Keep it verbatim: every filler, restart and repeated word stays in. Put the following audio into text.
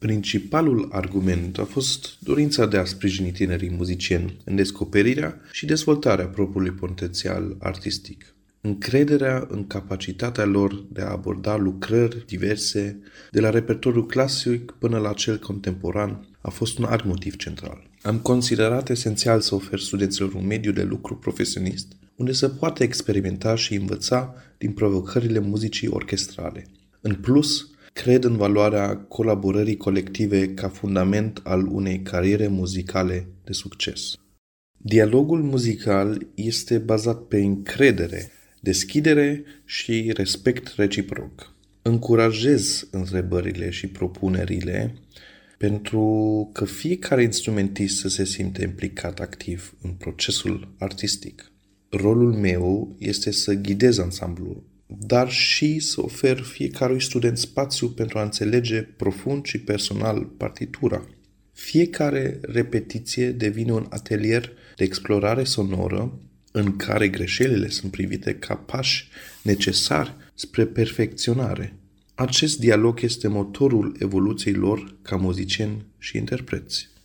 Principalul argument a fost dorința de a sprijini tinerii muzicieni în descoperirea și dezvoltarea propriului potențial artistic. Încrederea în capacitatea lor de a aborda lucrări diverse, de la repertoriul clasic până la cel contemporan, a fost un alt motiv central. Am considerat esențial să ofer studenților un mediu de lucru profesionist, unde să poată experimenta și învăța din provocările muzicii orchestrale. În plus, cred în valoarea colaborării colective ca fundament al unei cariere muzicale de succes. Dialogul muzical este bazat pe încredere, deschidere și respect reciproc. Încurajez întrebările și propunerile pentru că fiecare instrumentist să se simte implicat activ în procesul artistic. Rolul meu este să ghidez ansamblul, dar și să ofer fiecărui student spațiu pentru a înțelege profund și personal partitura. Fiecare repetiție devine un atelier de explorare sonoră în care greșelile sunt privite ca pași necesari spre perfecționare. Acest dialog este motorul evoluției lor ca muzicieni și interpreți.